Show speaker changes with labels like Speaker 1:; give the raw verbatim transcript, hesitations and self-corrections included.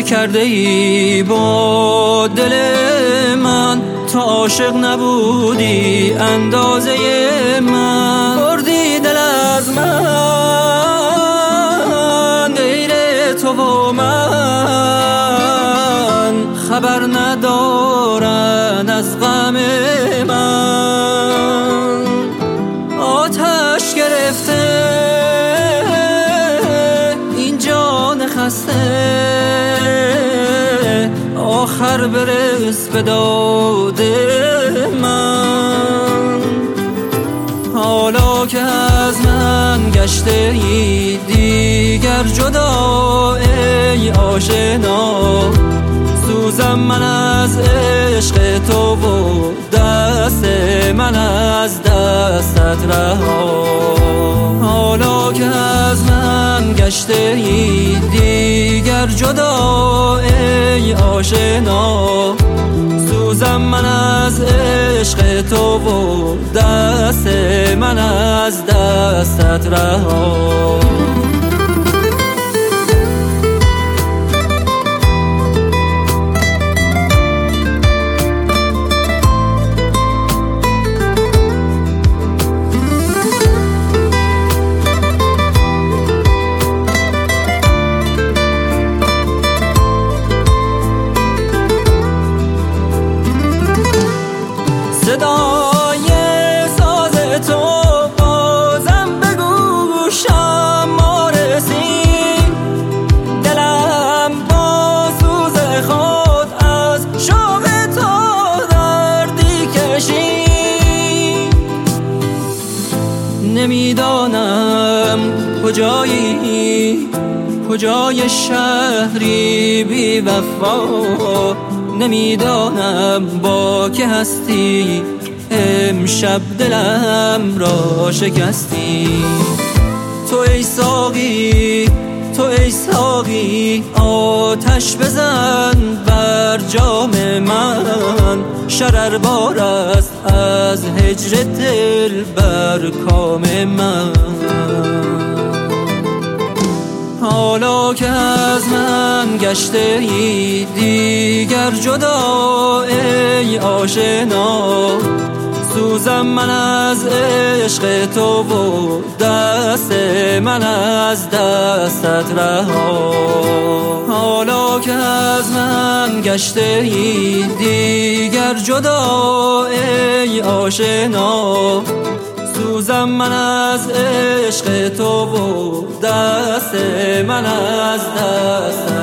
Speaker 1: کرده ای با دل من؟ تا عاشق نبودی اندازه من، بردی دل از من. غیر تو و من خبر ندارن از غم من. آتش گرفته این جان خسته، آخر برس به داد من. حالا که از من گشته ای دیگر جدا ای آشنا، سوزم من از عشق تو و دست من از دستت رها. حالا که از من گشته ای دیگر جدا ای آشنا، سوزم من از عشق تو و دست من از دستت رها. صدای ساز تو بازم به گوشم ما رسید، دلم با سوز خود از شوق تو دردی کشید. نمیدانم کجایی، کجای شهری بی وفا، نمیدانم با که هستی، امشب دلم را شکستی. تو ای ساقی، تو ای ساقی، آتش بزن بر جام من. شرر بار است از هجر دل بر کام من. حالا که از من گشته ای دیگر جدا ای آشنا، سوزم من از عشق تو و دست من از دستت رها. حالا که از من گشته ای دیگر جدا ای آشنا، سوزم من از عشق تو و دست من از دست